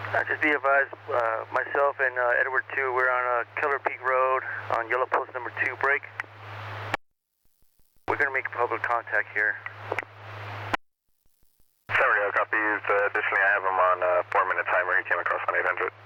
Just be advised, myself and Edward 2, we're on Keller Peak Road on Yellow Post number 2 break. We're going to make public contact here. Sorry, copies. Additionally, I have him on a 4-minute timer. He came across on 800.